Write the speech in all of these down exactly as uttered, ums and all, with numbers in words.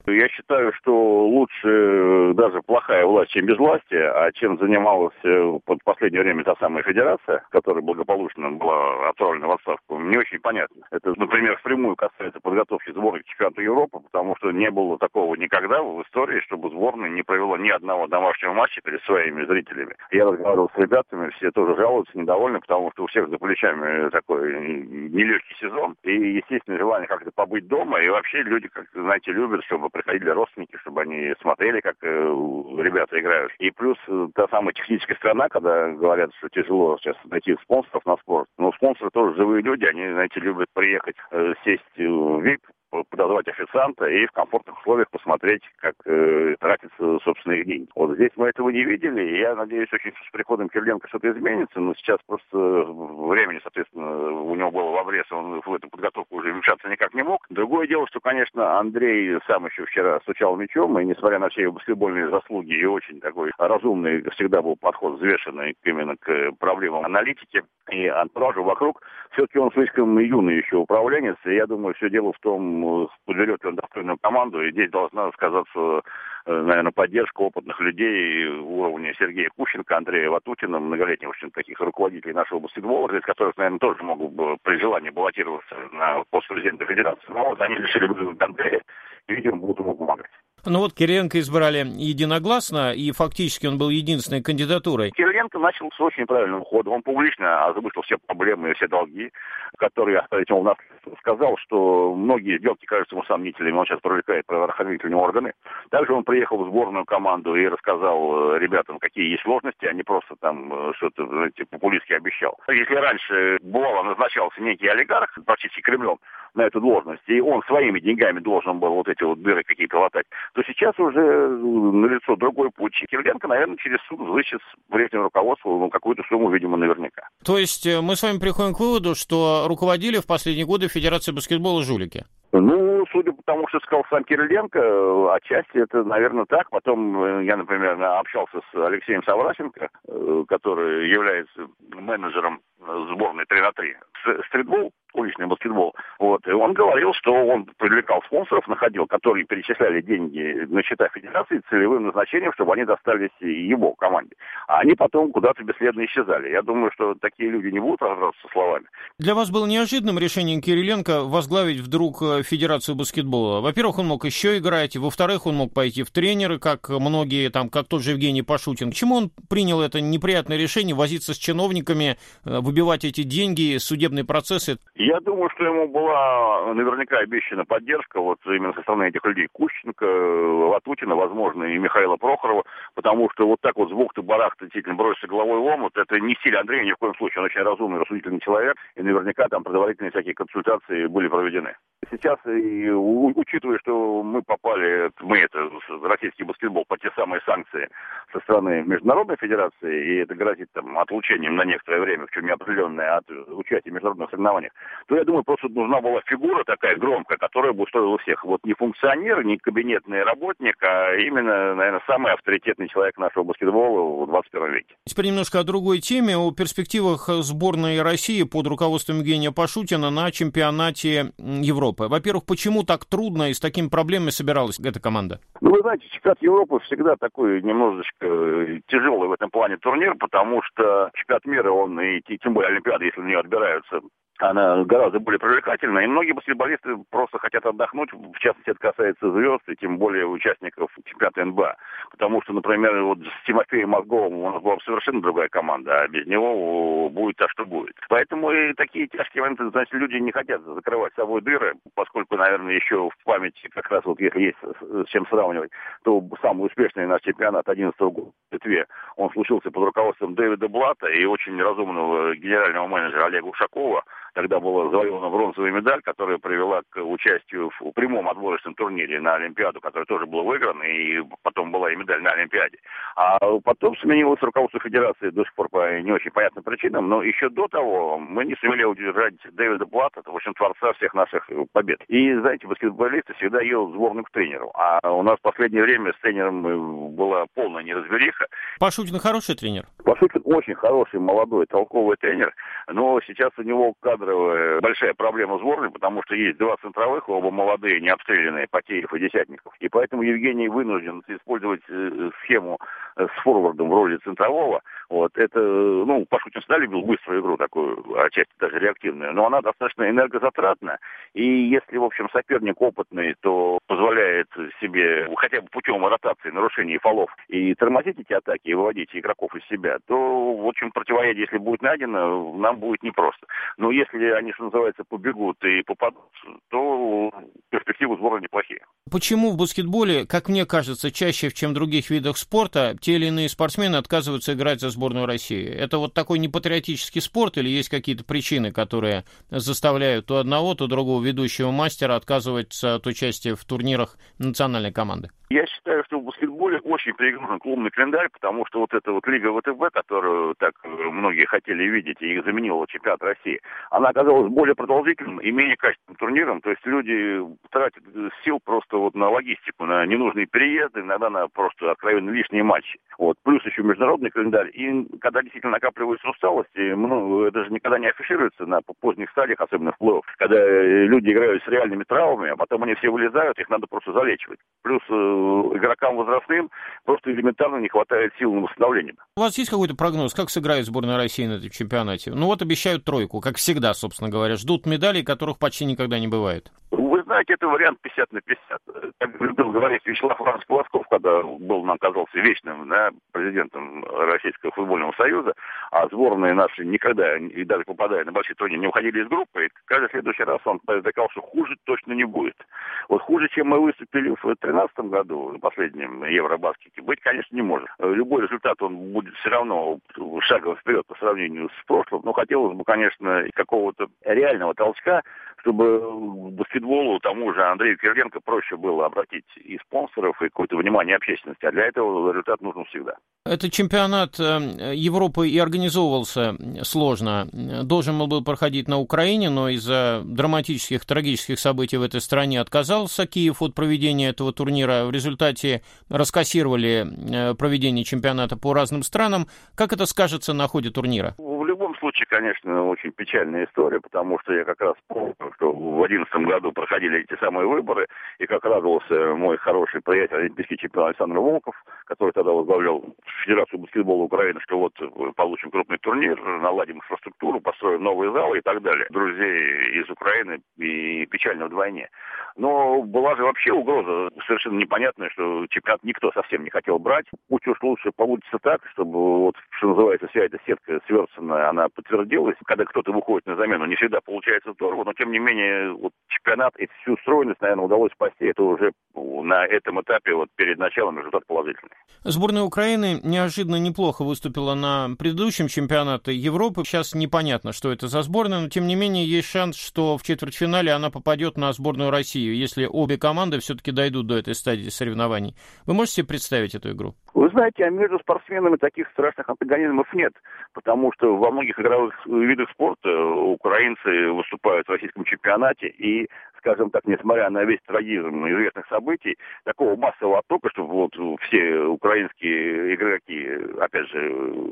Я считаю, что лучше даже плохая власть, чем безвластие, а чем занималась под последнее время та самая федерация, которая благополучно была отправлена в отставку, не очень понятно. Это, например, впрямую касается подготовки сборной к чемпионату Европы, потому что не было такого никогда в истории, чтобы сборная не провела ни одного домашнего матча перед своими зрителями. Я разговаривал с ребятами, все тоже жалуются, недовольны, потому что у всех за плечами такой нелегкий сезон, и, естественно, желание как-то побыть дома, и вообще люди, как знаете, любят, чтобы приходили родственники, чтобы они смотрели, как э, ребята играют. И плюс э, та самая техническая сторона, когда говорят, что тяжело сейчас найти спонсоров на спорт. Но спонсоры тоже живые люди, они, знаете, любят приехать, э, сесть в ви ай пи, подозвать официанта и в комфортных условиях посмотреть, как э, тратятся собственные деньги. Вот здесь мы этого не видели, и я надеюсь, очень с приходом Кириленко что-то изменится, но сейчас просто времени, соответственно, у него было в обрез, он в эту подготовку уже вмешаться никак не мог. Другое дело, что, конечно, Андрей сам еще вчера стучал мячом, и несмотря на все его баскетбольные заслуги и очень такой разумный всегда был подход, взвешенный именно к проблемам аналитики и антуражу вокруг, все-таки он слишком юный еще управленец, и я думаю, все дело в том, подберет ли он достойную команду, и здесь должна сказаться, наверное, поддержка опытных людей уровня Сергея Кущенко, Андрея Ватутина, многолетних очень таких руководителей нашего баскетбола, из которых, наверное, тоже могут бы при желании баллотироваться на пост президента федерации. Но вот они решили выдвинуть Андрея, и, видимо, будут ему помогать. Ну вот Кириленко избрали единогласно, и фактически он был единственной кандидатурой. Кириленко начал с очень правильного хода. Он публично озвучил все проблемы и все долги, которые оставить ему в наследство. Сказал, что многие сделки кажутся ему сомнительными, он сейчас привлекает правоохранительные органы. Также он приехал в сборную команду и рассказал ребятам, какие есть сложности, а не просто там что-то, знаете, популистски обещал. Если раньше бывало назначался некий олигарх, практически Кремлем, на эту должность, и он своими деньгами должен был вот эти вот дыры какие-то латать, то сейчас уже налицо другой путь. Кириленко, наверное, через суд взыщет прежнему руководству ну, какую-то сумму, видимо, наверняка. То есть мы с вами приходим к выводу, что руководили в последние годы Федерации баскетбола жулики? Ну, судя по тому, что сказал сам Кириленко, отчасти это, наверное, так. Потом я, например, общался с Алексеем Саврасенко, который является менеджером сборной три на три. Стритбол, уличный баскетбол. Вот. И он говорил, что он привлекал спонсоров, находил, которые перечисляли деньги на счета федерации целевым назначением, чтобы они достались его команде. А они потом куда-то бесследно исчезали. Я думаю, что такие люди не будут разбираться со словами. Для вас было неожиданным решением Кириленко возглавить вдруг Федерацию баскетбола? Во-первых, он мог еще играть, во-вторых, он мог пойти в тренеры, как многие, там, как тот же Евгений Пашутин. Почему он принял это неприятное решение возиться с чиновниками, выбивать эти деньги, судебные процессы? Я думаю, что ему была наверняка обещана поддержка вот именно со стороны этих людей Кущенко, Ватутина, возможно, и Михаила Прохорова, потому что вот так вот с бухты-барахты действительно броситься головой в омут, это не стиль Андрея ни в коем случае, он очень разумный, рассудительный человек, и наверняка там предварительные всякие консультации были проведены. Сейчас, и, учитывая, что мы попали, мы это, российский баскетбол, под те самые санкции со стороны Международной Федерации, и это грозит там отлучением на некоторое время, в чем неопределенное, от участия в международных соревнованиях, то я думаю, просто нужна была фигура такая громкая, которая бы устроила всех. Вот не функционер, не кабинетный работник, а именно, наверное, самый авторитетный человек нашего баскетбола в двадцать первом веке. Теперь немножко о другой теме, о перспективах сборной России под руководством Евгения Пашутина на чемпионате Европы. Во-первых, почему так трудно и с такими проблемами собиралась эта команда? Ну, вы знаете, чемпионат Европы всегда такой немножечко тяжелый в этом плане турнир, потому что чемпионат мира, он и тем более Олимпиада, если на нее отбираются, она гораздо более привлекательна, и многие баскетболисты просто хотят отдохнуть, в частности, это касается звезд, и тем более участников чемпионата эн бэ а. Потому что, например, вот с Тимофеем Мозговым у нас была совершенно другая команда, а без него будет то, что будет. Поэтому и такие тяжкие моменты, значит, люди не хотят закрывать с собой дыры, поскольку, наверное, еще в памяти, как раз вот если есть с чем сравнивать, то самый успешный наш чемпионат одиннадцатого года в Литве, он случился под руководством Дэвида Блата и очень разумного генерального менеджера Олега Ушакова. Тогда была завоевана бронзовая медаль, которая привела к участию в прямом отборочном турнире на Олимпиаду, которая тоже была выиграна, и потом была и медаль на Олимпиаде. А потом сменилось руководство Федерации до сих пор по не очень понятным причинам, но еще до того мы не сумели удержать Дэвида Блата, в общем, творца всех наших побед. И, знаете, баскетболисты всегда едут сборную к тренеру. А у нас в последнее время с тренером была полная неразбериха. Пашутин хороший тренер? Пашутин очень хороший, молодой, толковый тренер, но сейчас у него кадр кадровая большая проблема сборной, потому что есть два центровых, оба молодые, не обстрелянные, Потеев и Десятников. И поэтому Евгений вынужден использовать э, схему э, с форвардом в роли центрового. Вот это, ну, Пашутин всегда любил быструю игру, такую, отчасти даже реактивную, но она достаточно энергозатратна. И если, в общем, соперник опытный, то позволяет себе хотя бы путем ротации, нарушения фолов и тормозить эти атаки, и выводить игроков из себя, то, в общем, противоядие, если будет найдено, нам будет непросто. Но если они, что называется, побегут и попадут, то перспективы сборной неплохие. Почему в баскетболе, как мне кажется, чаще, чем в других видах спорта, те или иные спортсмены отказываются играть за сборную России? Это вот такой непатриотический спорт или есть какие-то причины, которые заставляют то одного, то другого ведущего мастера отказываться от участия в турнирах национальной команды? Я считаю, что в баскетболе очень перегружен клубный календарь, потому что вот эта вот Лига ВТБ, которую так многие хотели видеть, и их заменила чемпионат России, она оказалась более продолжительным и менее качественным турниром. То есть люди тратят сил просто вот на логистику, на ненужные переезды, иногда на просто откровенно лишние матчи. Вот. Плюс еще международный календарь. И когда действительно накапливается усталость, ну, это же никогда не афишируется на поздних стадиях, особенно в плей-офф, когда люди играют с реальными травмами, а потом они все вылезают, их надо просто залечивать. Плюс игрокам возрастным просто элементарно не хватает сил на восстановление. У вас есть какой-то прогноз, как сыграет сборная России на этом чемпионате? Ну вот обещают тройку, как всегда, собственно говоря. Ждут медалей, которых почти никогда не бывает. Вы знаете, это вариант пятьдесят на пятьдесят. Как любил говорить Вячеслав Иванович Полосков, когда был, нам казался вечным, да, президентом Российского футбольного союза, а сборные наши никогда, и даже попадая на большие турниры, не уходили из группы, и каждый следующий раз он предрекал, что хуже точно не будет. Вот хуже, чем мы выступили в две тысячи тринадцатом году, в последнем Евробаскете, быть, конечно, не может. Любой результат, он будет все равно шагом вперед по сравнению с прошлым, но хотелось бы, конечно, какого-то реального толчка, чтобы к баскетболу тому же Андрею Кириленко проще было обратить и спонсоров, и какое-то внимание общественности. А для этого результат нужен всегда. Этот чемпионат Европы и организовывался сложно. Должен был проходить на Украине, но из-за драматических, трагических событий в этой стране отказался Киев от проведения этого турнира. В результате раскассировали проведение чемпионата по разным странам. Как это скажется на ходе турнира? В любом случае, конечно, очень печальная история, потому что я как раз помню, что в две тысячи одиннадцатом году проходили эти самые выборы, и как радовался мой хороший приятель, олимпийский чемпион Александр Волков, который тогда возглавлял Федерацию баскетбола Украины, что вот получим крупный турнир, наладим инфраструктуру, построим новые залы и так далее. Друзей из Украины и печально вдвойне. Но была же вообще угроза совершенно непонятная, что чемпионат никто совсем не хотел брать. Пусть уж лучше получится так, чтобы, вот, что называется, вся эта сетка сверстанная, она подтвердилась. Когда кто-то выходит на замену, не всегда получается здорово, но тем не менее вот, чемпионат и всю стройность, наверное, удалось спасти. Это уже на этом этапе, вот перед началом, результат положительный. Сборная Украины неожиданно неплохо выступила на предыдущем чемпионате Европы. Сейчас непонятно, что это за сборная, но тем не менее есть шанс, что в четвертьфинале она попадет на сборную России, если обе команды все-таки дойдут до этой стадии соревнований. Вы можете себе представить эту игру? Вы знаете, а между спортсменами таких страшных антагонизмов нет, потому что во многих игровых видах спорта украинцы выступают в российском чемпионате и, скажем так, несмотря на весь трагизм известных событий, такого массового оттока, чтобы вот все украинские игроки, опять же,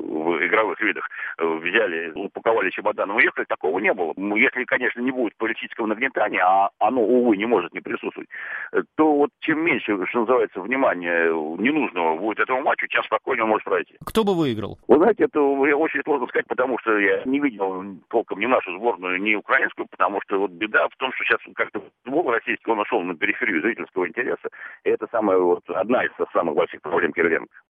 в игровых видах взяли, упаковали чемодан и уехали, такого не было. Если, конечно, не будет политического нагнетания, а оно, увы, не может не присутствовать, то вот чем меньше, что называется, внимания ненужного будет этому матчу, тем спокойнее он может пройти. Кто бы выиграл? Вы знаете, это очень сложно сказать, потому что я не видел толком ни нашу сборную, ни украинскую, потому что вот беда в том, что сейчас как-то футбол российский, он ушел на периферию зрительского интереса. И это самая вот одна из самых больших проблем Кириленко.